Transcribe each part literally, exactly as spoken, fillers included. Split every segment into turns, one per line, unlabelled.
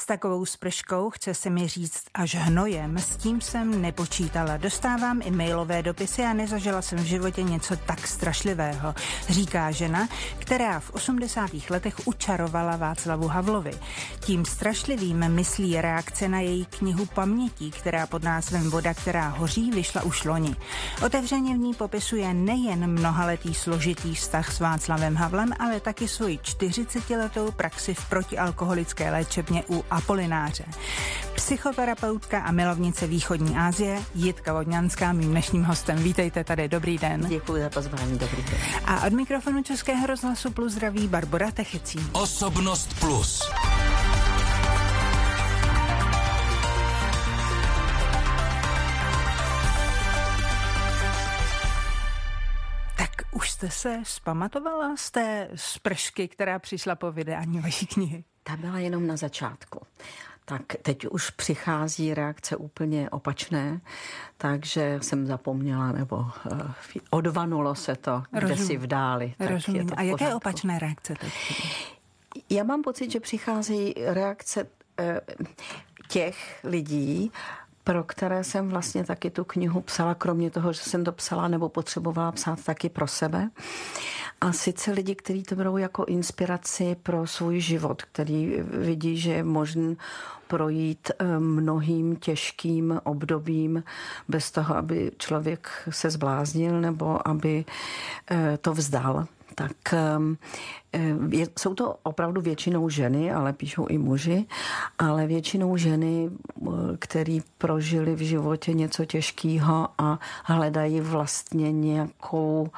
takovou sprškou, chce se mi říct až hnojem, s tím jsem nepočítala. Dostávám i mailové dopisy a nezažila jsem v životě něco tak strašlivého, říká žena, která v osmdesátých letech učarovala Václavu Havlovi. Tím strašlivým myslí reakce na její knihu Pamětí, která pod názvem Voda, která hoří, vyšla už loni. Otevřeně v ní popisuje nejen mnohaletý složitý vztah s Václavem Havlem, ale taky svoji čtyřicetiletou praxi v protialkoholické léčebně u Apolináře. Psychoterapeutka a milovnice východní Asie Jitka Vodňanská, mým dnešním hostem. Vítejte tady, dobrý den.
Děkuji za pozvání, dobrý den.
A od mikrofonu Českého rozhlasu Plus zdraví Barbora Techecí.
Osobnost Plus.
Už jste se zpamatovala z té spršky, která přišla po vydání vaší knihy?
Ta byla jenom na začátku. Tak teď už přichází reakce úplně opačné, takže jsem zapomněla, nebo uh, odvanulo se to kdesi v dáli.
Rozumím. A jaké opačné reakce teď?
Já mám pocit, že přicházejí reakce uh, těch lidí, pro které jsem vlastně taky tu knihu psala, kromě toho, že jsem to psala nebo potřebovala psát taky pro sebe. A sice lidi, kteří to berou jako inspiraci pro svůj život, který vidí, že je možný projít mnohým těžkým obdobím bez toho, aby člověk se zbláznil nebo aby to vzdal. Tak je, jsou to opravdu většinou ženy, ale píšou i muži, ale většinou ženy, který prožili v životě něco těžkého a hledají vlastně nějakou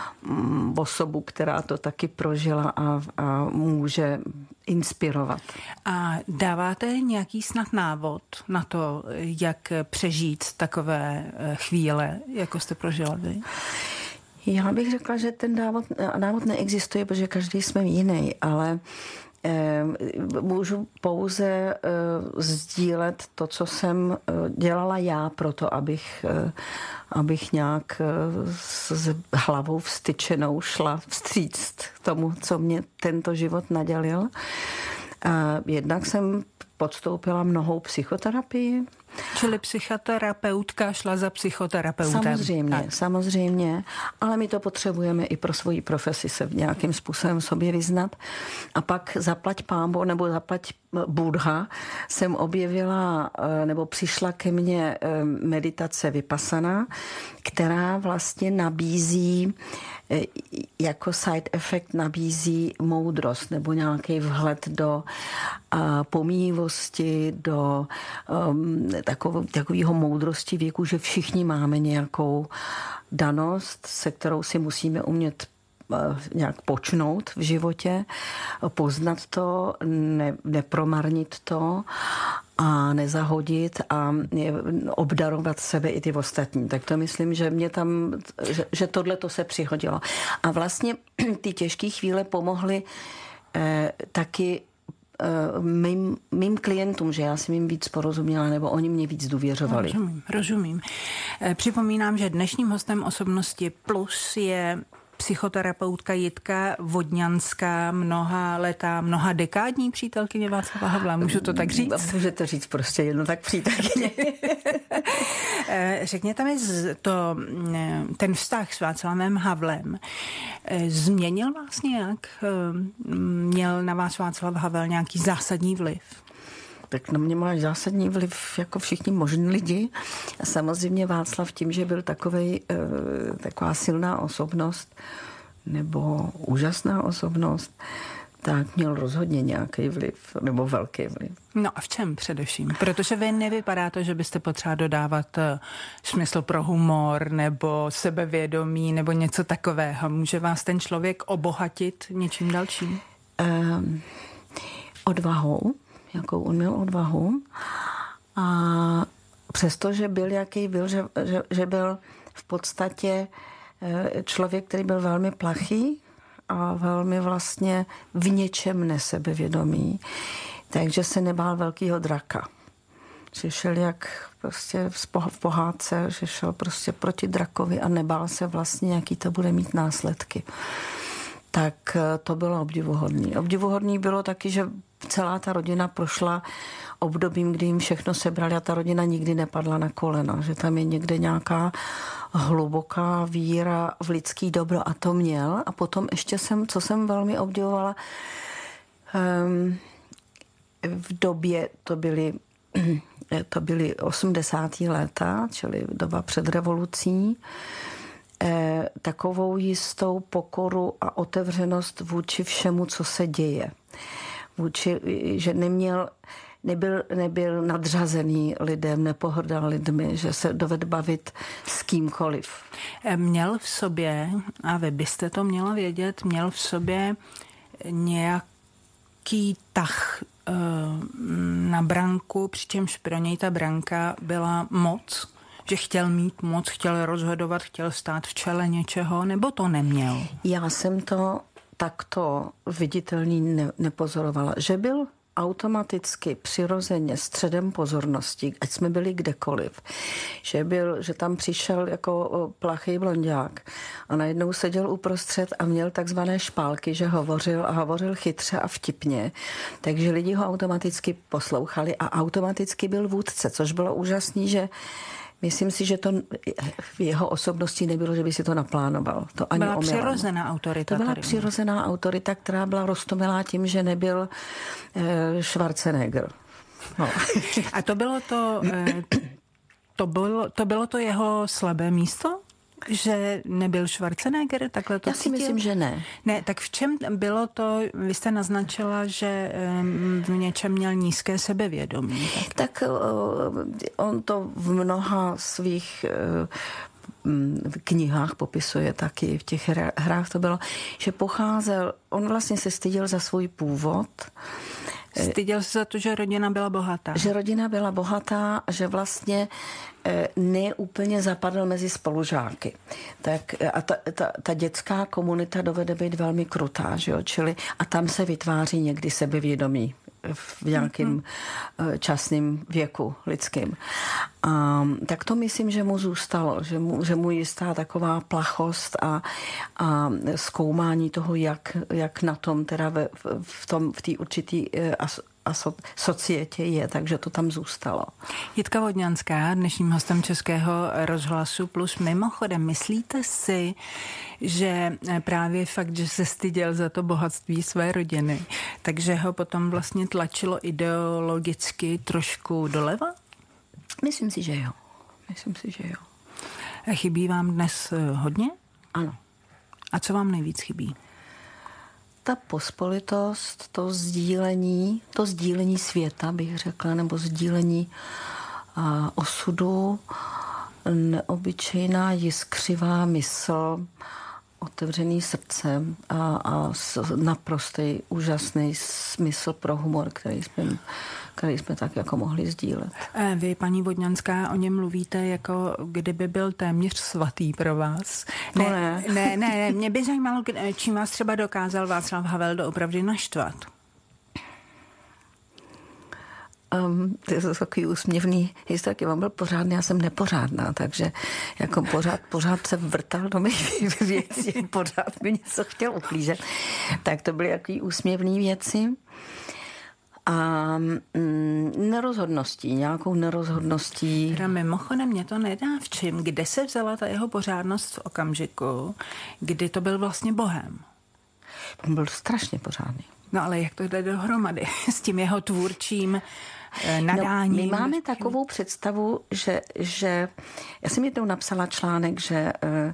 osobu, která to taky prožila a, a může inspirovat.
A dáváte nějaký snad návod na to, jak přežít takové chvíle, jako jste prožila vy?
Já bych řekla, že ten návod, návod neexistuje, protože každý jsme jiný, ale eh, můžu pouze eh, sdílet to, co jsem dělala já proto, abych, eh, abych nějak eh, s hlavou vstyčenou šla vstříc tomu, co mě tento život nadělil. Eh, jednak jsem podstoupila mnohou psychoterapii.
Čili psychoterapeutka šla za psychoterapeutem.
Samozřejmě,
tak.
samozřejmě, ale my to potřebujeme i pro svoji profesi se nějakým způsobem sobě vyznat. A pak zaplať Pánbůh nebo zaplať Buddha jsem objevila, nebo přišla ke mně meditace Vipassana, která vlastně nabízí jako side effect nabízí moudrost nebo nějaký vhled do uh, pomíjivosti, do um, takového moudrosti věku, že všichni máme nějakou danost, se kterou si musíme umět uh, nějak počnout v životě, poznat to, ne, nepromarnit to a nezahodit a obdarovat sebe i ty ostatní. Tak to myslím, že mě tam, že, že tohle to se přihodilo. A vlastně ty těžké chvíle pomohly eh, taky eh, mým, mým klientům, že já jsem jim víc porozuměla, nebo oni mě víc důvěřovali.
Rozumím, rozumím. Eh, připomínám, že dnešním hostem Osobnosti Plus je psychoterapeutka Jitka Vodňanská, mnoha letá, mnoha dekádní přítelkyně Václava Havla. Můžu to tak říct?
Můžete říct prostě jedno tak přítelkyně.
Řekněte mi, to, ten vztah s Václavem Havlem změnil vás nějak? Měl na vás Václav Havel nějaký zásadní vliv?
Tak na mě má zásadní vliv jako všichni možní lidi. A samozřejmě Václav tím, že byl takovej, taková silná osobnost nebo úžasná osobnost, tak měl rozhodně nějaký vliv, nebo velký vliv.
No a v čem především? Protože vy nevypadá to, že byste potřeba dodávat smysl pro humor nebo sebevědomí nebo něco takového. Může vás ten člověk obohatit něčím dalším?
Um, odvahou. Jakou on měl odvahu. A přestože byl, jaký byl, že, že, že byl v podstatě člověk, který byl velmi plachý a velmi vlastně v něčem nesebevědomý, takže se nebál velkýho draka. Že šel jak prostě v pohádce, že šel prostě proti drakovi a nebál se vlastně, jaký to bude mít následky. Tak to bylo obdivuhodný. Obdivuhodný bylo taky, že celá ta rodina prošla obdobím, kdy jim všechno sebrali a ta rodina nikdy nepadla na kolena, že tam je někde nějaká hluboká víra v lidský dobro a to měl. A potom ještě jsem, co jsem velmi obdivovala, um, v době, to byly, to byly osmdesátá léta, čili doba před revolucí, eh, takovou jistou pokoru a otevřenost vůči všemu, co se děje. Vůči, že neměl, nebyl, nebyl nadřazený lidem, nepohrdal lidmi, že se dovedl bavit s kýmkoliv.
Měl v sobě, a vy byste to měla vědět, měl v sobě nějaký tah na branku, přičemž pro něj ta branka byla moc, že chtěl mít moc, chtěl rozhodovat, chtěl stát v čele něčeho, nebo to neměl? Já
jsem to takto viditelný ne- nepozorovala, že byl automaticky přirozeně středem pozornosti, ať jsme byli kdekoliv. Že, byl, že tam přišel jako plachý blonďák a najednou seděl uprostřed a měl takzvané špálky, že hovořil a hovořil chytře a vtipně. Takže lidi ho automaticky poslouchali a automaticky byl vůdce, což bylo úžasný, že myslím si, že to v jeho osobnosti nebylo, že by si to naplánoval. To ani
byla
omylem.
přirozená autorita.
To byla
tady.
přirozená autorita, která byla roztomilá tím, že nebyl e, Schwarzenegger. No.
A to bylo to, e, to bylo, to bylo to jeho slabé místo? Že nebyl Schwarzenegger? Takhle to
Já si
cítil?
myslím, že ne.
Ne, tak v čem bylo to, vy jste naznačila, že um, v něčem měl nízké sebevědomí. Tak,
tak uh, on to v mnoha svých uh, knihách popisuje taky, v těch hrách to bylo, že pocházel, on vlastně se styděl za svůj původ.
Styděl se za to, že rodina byla bohatá.
Že rodina byla bohatá, že vlastně ne úplně zapadl mezi spolužáky. Tak a ta, ta, ta dětská komunita dovede být velmi krutá, že jo? Čili a tam se vytváří někdy sebevědomí v nějakém mm-hmm. časném věku lidským. A, tak to myslím, že mu zůstalo, že mu, že mu jistá taková plachost a, a zkoumání toho, jak, jak na tom teda v, v tom, v té určitý as, a so, societě je, takže to tam zůstalo.
Jitka Vodňanská, dnešním hostem Českého rozhlasu Plus. Mimochodem, myslíte si, že právě fakt, že se styděl za to bohatství své rodiny, takže ho potom vlastně tlačilo ideologicky trošku doleva?
Myslím si, že jo. Myslím si, že jo.
A chybí vám dnes hodně?
Ano.
A co vám nejvíc chybí?
Ta pospolitost, to sdílení, to sdílení světa, bych řekla, nebo sdílení a, osudu, neobyčejná jiskřivá mysl, otevřený srdce a, a naprostý úžasný smysl pro humor, který jsme, který jsme tak jako mohli sdílet.
Vy, paní Vodňanská, o něm mluvíte, jako kdyby byl téměř svatý pro vás.
Ne, ne,
ne, ne, ne. Mě by zajímalo, čím vás třeba dokázal Václav Havel doopravdy naštvat.
Um, to je takový úsměvný historky, on byl pořádný, já jsem nepořádná, takže jako pořád, pořád se vrtal do mých věcí, pořád mi něco chtěl uklížet. Tak to byly takový úsměvný věci. A mm, nerozhodností, nějakou nerozhodností.
Teda mimochodem mě to nedá v čím. Kde se vzala ta jeho pořádnost v okamžiku, kdy to byl vlastně bohem?
On byl strašně pořádný.
No ale jak to jde dohromady s tím jeho tvůrčím nadáním?
No, my máme takovou představu, že, že já jsem jednou napsala článek, že,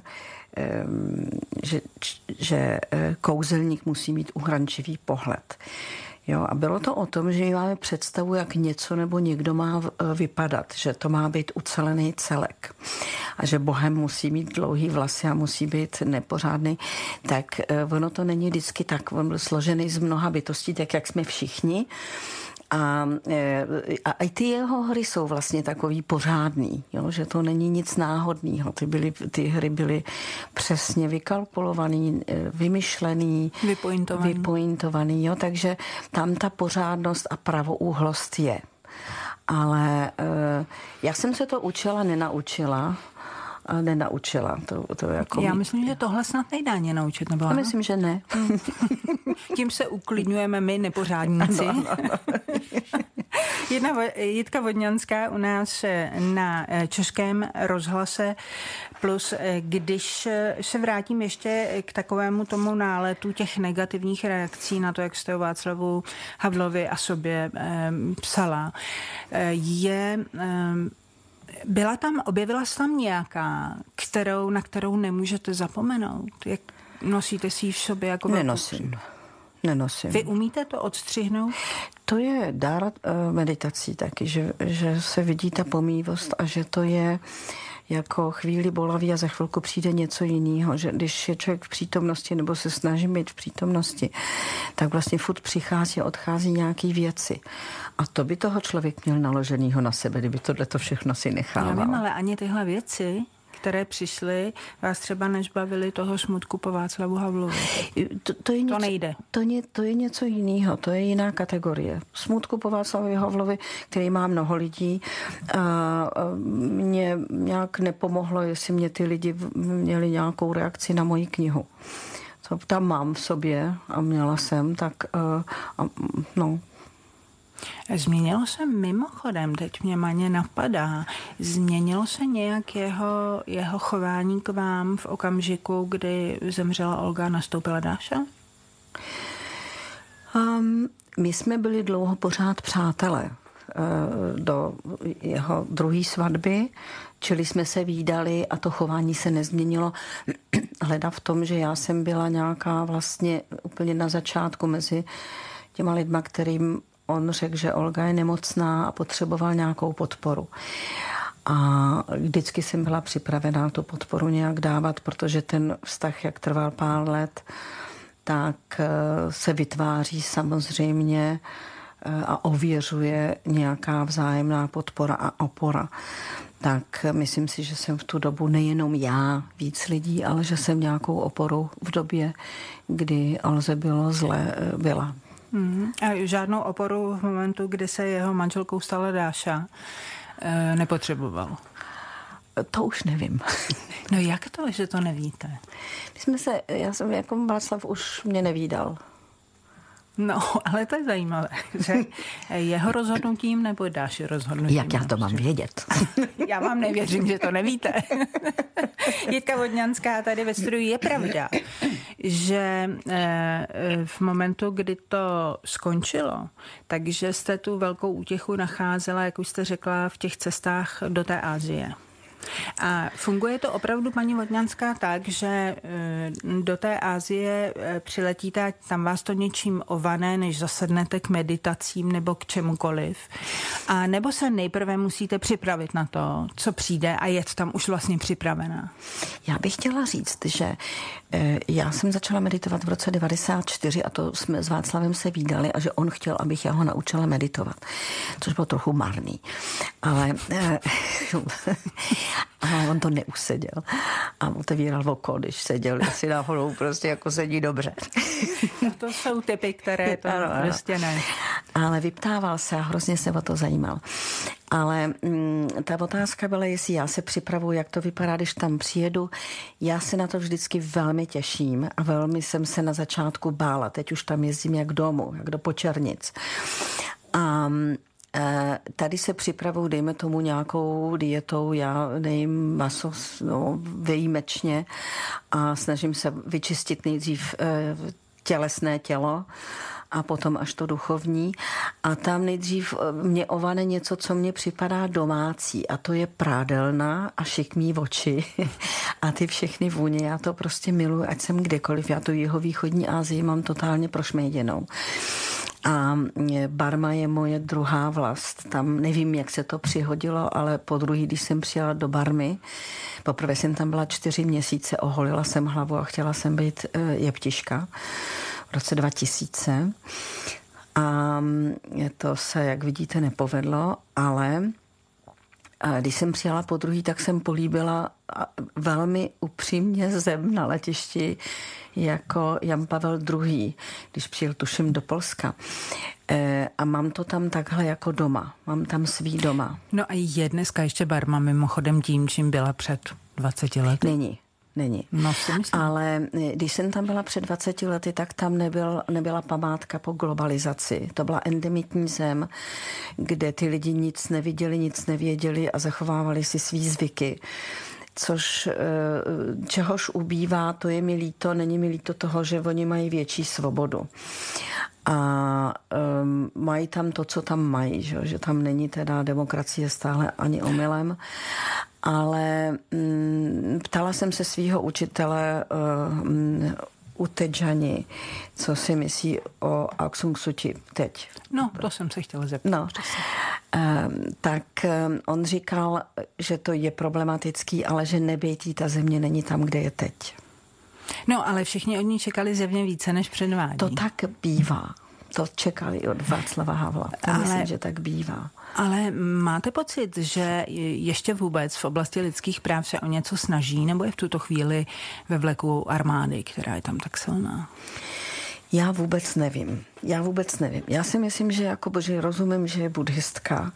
že, že kouzelník musí mít uhrančivý pohled. Jo, a bylo to o tom, že my máme představu, jak něco nebo někdo má vypadat, že to má být ucelený celek a že bohem musí mít dlouhý vlasy a musí být nepořádný, tak ono to není vždycky tak. On byl složený z mnoha bytostí, tak jak jsme všichni. A, a i ty jeho hry jsou vlastně takový pořádný, jo? Že to není nic náhodného. Ty, byly, ty hry byly přesně vykalkulovaný, vymyšlený,
vypointovaný.
vypointovaný jo? Takže tam ta pořádnost a pravoúhlost je. Ale já jsem se to učila, nenaučila nenaučila. To, to jako
Já myslím, že tohle snad nejde ani naučit, nebo?
Já myslím, že ne.
Tím se uklidňujeme my, nepořádníci.
No, no, no.
Jedna Jitka Vodňanská u nás na Českém rozhlase Plus, když se vrátím ještě k takovému tomu náletu těch negativních reakcí na to, jak jste o Václavu Havlovi a sobě psala, je... Byla tam, objevila se tam nějaká, kterou, na kterou nemůžete zapomenout? Jak nosíte si ji v sobě jako...
Nenosím. Nenosím.
Vy umíte to odstřihnout?
To je dár uh, meditací taky, že, že se vidí ta pomývost a že to je jako chvíli bolavý a za chvilku přijde něco jiného, že když je člověk v přítomnosti nebo se snaží být v přítomnosti, tak vlastně furt přichází a odchází nějaký věci. A to by toho člověk měl naloženýho na sebe, kdyby tohleto všechno si nechával.
Já vím, ale ani tyhle věci, které přišly, vás třeba než bavili toho smutku po Václavu Havlovi.
To, to, je něco,
to nejde.
To, je, to je něco jiného, to je jiná kategorie. Smutku po Václavu Havlovi, který má mnoho lidí, a, a mě nějak nepomohlo, jestli mě ty lidi měli nějakou reakci na moji knihu. To tam mám v sobě a měla jsem, tak a, a, no...
Změnilo se mimochodem, teď mě Maně napadá, změnilo se nějak jeho, jeho chování k vám v okamžiku, kdy zemřela Olga a nastoupila Dáša?
Um, my jsme byli dlouho pořád přátelé uh, do jeho druhé svatby, čili jsme se vídali a to chování se nezměnilo. Hleda v tom, že já jsem byla nějaká vlastně úplně na začátku mezi těma lidma, kterým on řekl, že Olga je nemocná a potřeboval nějakou podporu. A vždycky jsem byla připravená tu podporu nějak dávat, protože ten vztah, jak trval pár let, tak se vytváří samozřejmě a ověřuje nějaká vzájemná podpora a opora. Tak myslím si, že jsem v tu dobu nejenom já, víc lidí, ale že jsem nějakou oporu v době, kdy Olze bylo zle, byla.
Hmm. A žádnou oporu v momentu, kdy se jeho manželkou stala Dáša, e, nepotřeboval?
To už nevím.
No jak to, že to nevíte?
My jsme se, já jsem jako Václav už mě nevídal.
No, ale to je zajímavé, že jeho rozhodnutím nebo Dáši rozhodnutím?
Jak já to mám vědět?
Já vám nevěřím, že to nevíte. Jitka Vodňanská tady ve studiu. Je pravda, že v momentu, kdy to skončilo, takže jste tu velkou útěchu nacházela, jak už jste řekla, v těch cestách do té Asie. A funguje to opravdu, paní Vodňanská, tak, že do té Asie přiletíte, tam vás to něčím ované, než zasednete k meditacím nebo k čemukoliv. A nebo se nejprve musíte připravit na to, co přijde a jet tam už vlastně připravená? Já
bych chtěla říct, že já jsem začala meditovat v roce devadesát čtyři a to jsme s Václavem se vídali a že on chtěl, abych já ho naučila meditovat. Což bylo trochu marný. Ale... A on to neuseděl. A otevíral oko, když seděl si náhodou prostě jako sedí dobře.
No to jsou typy, které to ano, prostě ne.
Ale vyptával se a hrozně se o to zajímal. Ale mm, ta otázka byla, jestli já se připravuji, jak to vypadá, když tam přijedu. Já se na to vždycky velmi těším a velmi jsem se na začátku bála. Teď už tam jezdím jak domů, jak do Počernic. A tady se připravuju, dejme tomu nějakou dietou, já nejím maso no, výjimečně a snažím se vyčistit nejdřív tělesné tělo a potom až to duchovní. A tam nejdřív mě ovane něco, co mně připadá domácí a to je prádelna a šikmý oči a ty všechny vůně. Já to prostě miluji, ať jsem kdekoliv. Já tu jihovýchodní Asii mám totálně prošmejděnou. A Barma je moje druhá vlast. Tam nevím, jak se to přihodilo, ale po druhý, když jsem přijela do Barmy, poprvé jsem tam byla čtyři měsíce, oholila jsem hlavu a chtěla jsem být jeptiška v roce dva tisíce. A to se, jak vidíte, nepovedlo, ale A když jsem přijela po druhý, tak jsem políbila velmi upřímně zem na letišti jako Jan Pavel druhý, když přijel tuším do Polska. E, a mám to tam takhle jako doma. Mám tam svý doma.
No a je dneska ještě Barma mimochodem tím, čím byla před dvaceti lety?
Není. Není.
No, si myslím.
Ale když jsem tam byla před dvaceti lety, tak tam nebyl, nebyla památka po globalizaci. To byla endemitní zem, kde ty lidi nic neviděli, nic nevěděli a zachovávali si svý zvyky. Což čehož ubývá, to je mi líto, není mi líto toho, že oni mají větší svobodu. A um, mají tam to, co tam mají, že, že tam není teda demokracie stále ani omylem. Ale um, ptala jsem se svého učitele um, u Tedžani, co si myslí o Aung San Suu Kyi teď.
No, to jsem se chtěla zeptat.
No. Um, tak um, on říkal, že to je problematický, ale že nebejtí ta země není tam, kde je teď.
No, ale všichni od ní čekali zjevně více, než předvádí.
To tak bývá. To čekali od Václava Havla. To ale, myslím, že tak bývá.
Ale máte pocit, že ještě vůbec v oblasti lidských práv se o něco snaží, nebo je v tuto chvíli ve vleku armády, která je tam tak silná?
Já vůbec nevím. Já vůbec nevím. Já si myslím, že jako bože rozumím, že je buddhistka,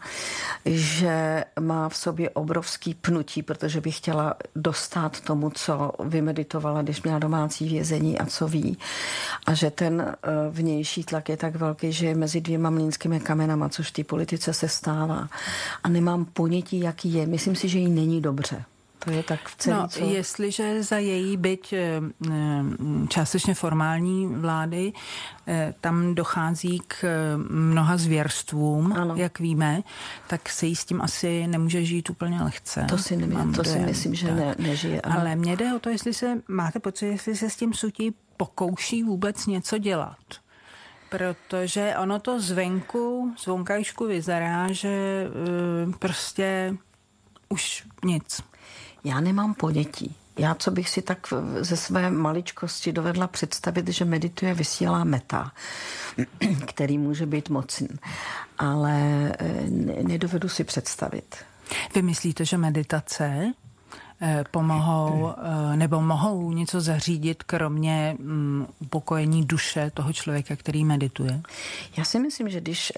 že má v sobě obrovský pnutí, protože by chtěla dostat tomu, co vymeditovala, když měla domácí vězení a co ví. A že ten vnější tlak je tak velký, že je mezi dvěma mlýnskými kamenama, což v té politice se stává. A nemám ponětí, jaký je. Myslím si, že jí není dobře. To je tak v celý,
no,
co...
jestliže za její byť částečně formální vlády tam dochází k mnoha zvěrstvům, ano. Jak víme, tak se jí s tím asi nemůže žít úplně lehce.
To si, nemím, to si myslím, že ne, nežije. Ano.
Ale mně jde o to, jestli se, máte pocit, jestli se s tím Suu Kyi pokouší vůbec něco dělat. Protože ono to zvenku, zvonkajšku vyzerá, že prostě už nic.
Já nemám ponětí. Já, co bych si tak ze své maličkosti dovedla představit, že medituje, vysílá meta, který může být mocný. Ale nedovedu si představit.
Vy myslíte, že meditace pomohou nebo mohou něco zařídit, kromě upokojení duše toho člověka, který medituje?
Já si myslím, že když,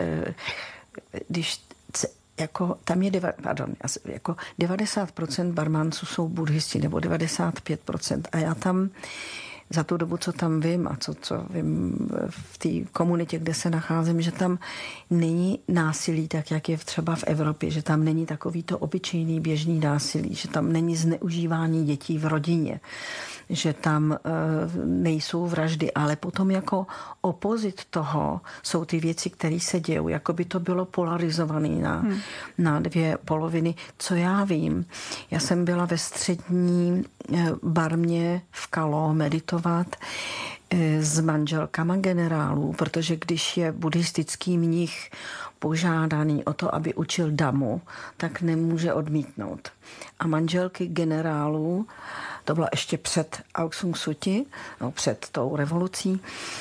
když jako tam je deva, pardon, jako devadesát procent Barmánců jsou buddhisti, nebo devadesát pět procent. A já tam za tu dobu, co tam vím a co, co vím v té komunitě, kde se nacházím, že tam není násilí tak, jak je třeba v Evropě, že tam není takový to obyčejný běžný násilí, že tam není zneužívání dětí v rodině, že tam e, nejsou vraždy, ale potom jako opozit toho jsou ty věci, které se dějou, jako by to bylo polarizované na, hmm. na dvě poloviny. Co já vím, já jsem byla ve střední Barmě v Kalo meditovat e, s manželkama generálů, protože když je buddhistický mnich požádaný o to, aby učil damu, tak nemůže odmítnout. A manželky generálů, to bylo ještě před Aung San Suu Kyi, no, před tou revolucí,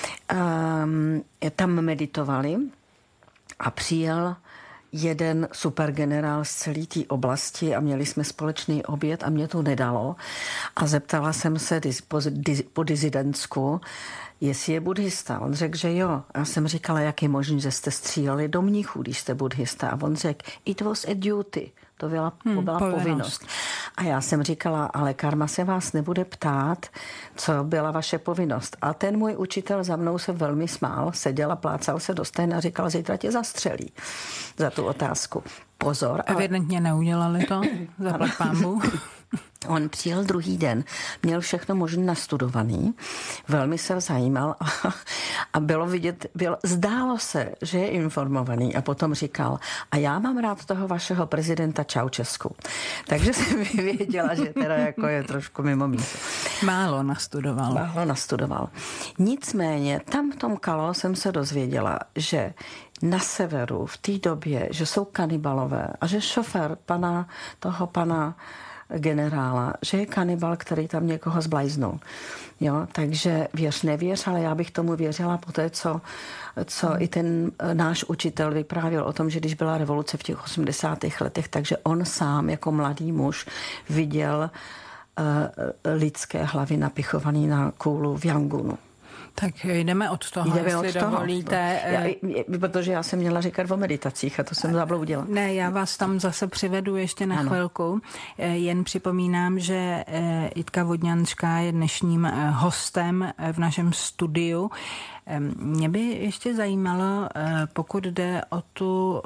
um, tam meditovali a přijel jeden supergenerál z celé té oblasti a měli jsme společný oběd a mě to nedalo. A zeptala jsem se po, po dizidentsku, jestli je buddhista. On řekl, že jo. Já jsem říkala, jak je možné, že jste stříleli do mnichů, když jste buddhista. A on řekl, it was a duty. To byla, hmm, to byla povinnost. povinnost. A já jsem říkala, ale karma se vás nebude ptát, co byla vaše povinnost. A ten můj učitel za mnou se velmi smál, seděl a plácal se do sténa a říkal, zítra tě zastřelí za tu otázku. Pozor.
Evidentně ale... neudělali to, zaplať pánbu.
On přijel druhý den, měl všechno možné nastudovaný, velmi se zajímal a, a bylo vidět, bylo, zdálo se, že je informovaný a potom říkal, a já mám rád toho vašeho prezidenta Čaučesku. Takže jsem věděla, že teda jako je trošku mimo místo.
Málo nastudoval.
Málo nastudoval. Nicméně, tam v tom Kalo jsem se dozvěděla, že na severu v té době, že jsou kanibalové a že šofér pana, toho pana generála, že je kanibal, který tam někoho zblajznul. Jo, takže věř, nevěř, ale já bych tomu věřila po té, co, co hmm. i ten náš učitel vyprávěl o tom, že když byla revoluce v těch osmdesátých letech, takže on sám jako mladý muž viděl uh, lidské hlavy napichované na kůlu v Yangunu.
Tak jdeme od toho,
jdeme
jestli
od toho.
dovolíte.
Já, protože já jsem měla říkat o meditacích a to jsem zabloudila.
Ne, já vás tam zase přivedu ještě na ano. chvilku. Jen připomínám, že Jitka Vodňanská je dnešním hostem v našem studiu. Mě by ještě zajímalo, pokud jde o tu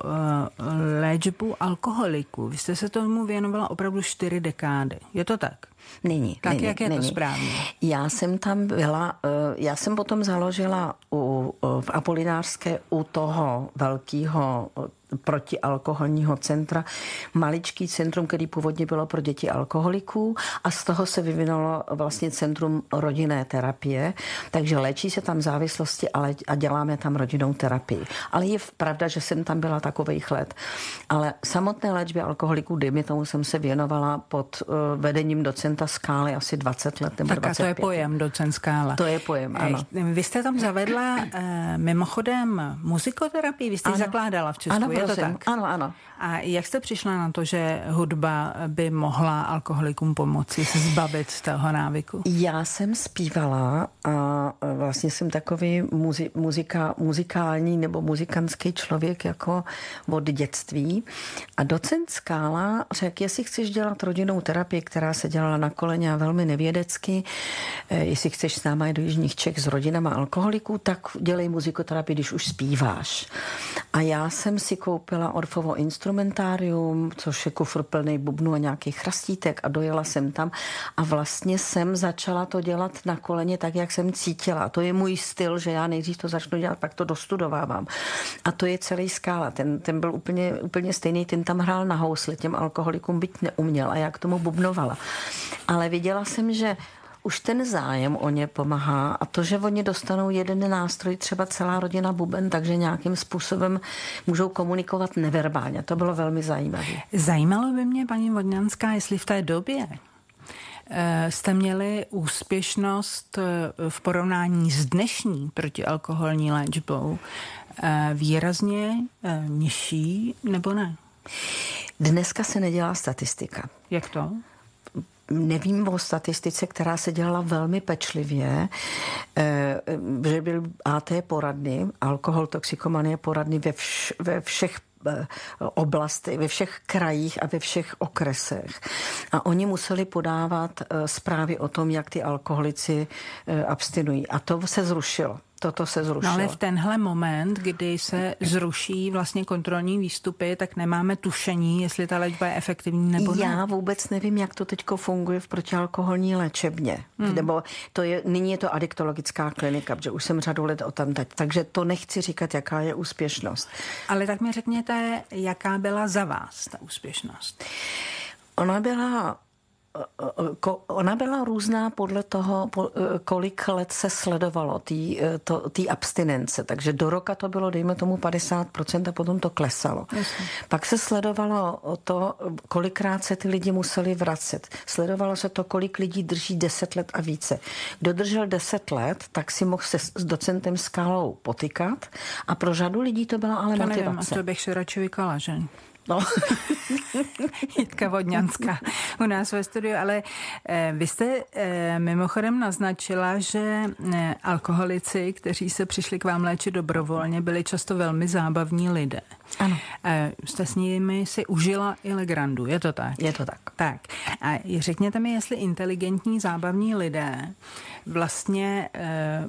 léčbu alkoholiků. Vy jste se tomu věnovala opravdu čtyři dekády. Je to tak?
Není.
Tak
není,
jak je
není.
to správně?
Já jsem tam byla, já jsem potom založila u, v Apolinářské u toho velkého protialkoholního centra maličký centrum, který původně bylo pro děti alkoholiků a z toho se vyvinulo vlastně centrum rodinné terapie, takže léčí se tam závislosti ale, a děláme tam rodinnou terapii. Ale je pravda, že jsem tam byla takových let. Ale samotné léčbě alkoholiků, dejme tomu, jsem se věnovala pod uh, vedením docenta Skály asi dvacet let nebo
tak
dvacet pět.
Tak a to je pojem, docent Skála.
To je pojem, ano.
Vy jste tam zavedla uh, mimochodem muzikoterapii, vy jste ji zakládala v Česku,
ano,
je
prosím.
to tak?
Ano, ano.
A jak jste přišla na to, že hudba by mohla alkoholikům pomoci se zbavit toho návyku?
Já jsem zpívala a vlastně jsem takový muzi, muzika, muzikální nebo muzikantský člověk jako od dětství. A docent Skála řekl, jestli chceš dělat rodinnou terapii, která se dělala na koleně a velmi nevědecky, jestli chceš s náma jít do Jižních Čech s rodinama alkoholiků, tak dělej muzikoterapii, když už zpíváš. A já jsem si koupila Orfovo instrumentárium, což je kufr plný bubnů a nějakých chrastítek a dojela jsem tam a vlastně jsem začala to dělat na koleně tak, jak jsem cítila. To je můj styl, že já nejdřív to začnu dělat, pak to dostudovávám. A to je celý Skála. Ten, ten byl úplně, úplně stejný, ten tam hrál na housli, těm alkoholikům byť neuměl a já k tomu bubnovala. Ale viděla jsem, že už ten zájem o ně pomáhá a to, že oni dostanou jeden nástroj, třeba celá rodina buben, takže nějakým způsobem můžou komunikovat neverbálně. To bylo velmi zajímavé.
Zajímalo by mě, paní Vodňanská, jestli v té době jste měli úspěšnost v porovnání s dnešní protialkoholní léčbou výrazně nižší nebo ne?
Dneska se nedělá statistika.
Jak to?
Nevím o statistice, která se dělala velmi pečlivě, že byl A T poradny, alkohol, toxikomanie poradny ve, vš, ve všech oblasti, ve všech krajích a ve všech okresech. A oni museli podávat zprávy o tom, jak ty alkoholici abstinují. A to se zrušilo. Toto se zrušilo.
No ale v tenhle moment, kdy se zruší vlastně kontrolní výstupy, tak nemáme tušení, jestli ta léčba je efektivní nebo ne.
Já vůbec nevím, jak to teďko funguje v protialkoholní léčebně. Hmm. Nebo to je, nyní je to adiktologická klinika, protože už jsem řadu let o tam teď, takže to nechci říkat, jaká je úspěšnost.
Ale tak mi řekněte, jaká byla za vás ta úspěšnost?
Ona byla Ona byla různá podle toho, kolik let se sledovalo té abstinence. Takže do roka to bylo, dejme tomu, padesát procent a potom to klesalo. Jasně. Pak se sledovalo to, kolikrát se ty lidi museli vracet. Sledovalo se to, kolik lidí drží deset let a více. Kdo držel deset let, tak si mohl se s docentem Skálou potykat a pro řadu lidí to byla ale
to
motivace.
Nevím, a to bych si radši vykala, že?
No.
Jitka Vodňanská u nás ve studiu, ale eh, vy jste eh, mimochodem naznačila, že eh, alkoholici, kteří se přišli k vám léčit dobrovolně, byli často velmi zábavní lidé.
Ano.
Eh, jste s nimi si užila i legrandu, je to tak?
Je to tak.
Tak. A řekněte mi, jestli inteligentní zábavní lidé vlastně eh,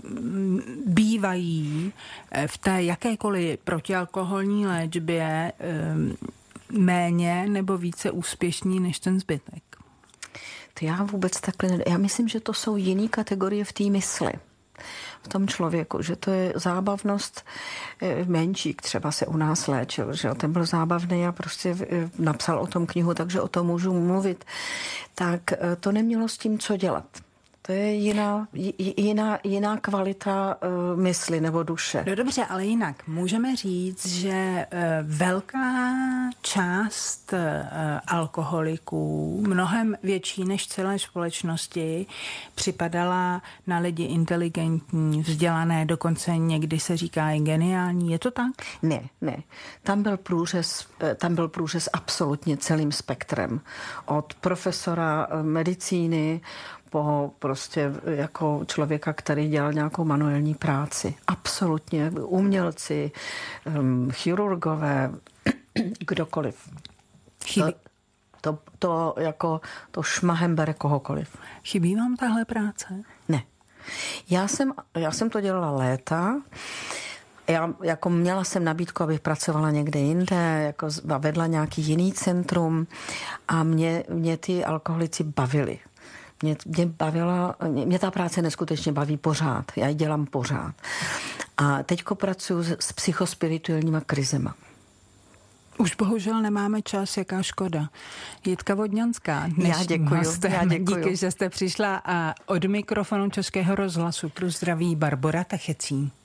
bývají v té jakékoliv protialkoholní léčbě eh, méně nebo více úspěšní než ten zbytek?
To já vůbec takhle ne... Já myslím, že to jsou jiný kategorie v té mysli. V tom člověku, že to je zábavnost. Menšík třeba se u nás léčil, že ten byl zábavný a prostě napsal o tom knihu, takže o tom můžu mluvit. Tak to nemělo s tím, co dělat. To je jiná, jiná, jiná kvalita uh, mysli nebo duše.
No dobře, ale jinak můžeme říct, že uh, velká část alkoholiků, mnohem větší než celé společnosti, připadala na lidi inteligentní, vzdělané, dokonce někdy se říká i geniální. Je to tak?
Ne, ne. Tam byl průřez, tam byl průřez absolutně celým spektrem. Od profesora medicíny po prostě jako člověka, který dělal nějakou manuální práci. Absolutně. Umělci, um, chirurgové, kdokoliv.
Chybí.
To, to, to jako to šmahem bere kohokoliv.
Chybí vám tahle práce?
Ne. Já jsem, já jsem to dělala léta. Já jako měla jsem nabídku, abych pracovala někde jinde, jako vedla nějaký jiný centrum a mě, mě ty alkoholici bavili. Mě, mě bavila, mě ta práce neskutečně baví pořád. Já ji dělám pořád. A teďko pracuji s, s psychospirituálníma krizema.
Už bohužel nemáme čas, jaká škoda. Jitka Vodňanská,
já děkuju, já děkuju.
Díky, že jste přišla a od mikrofonu Českého rozhlasu pro zdraví Barbora Tachecí.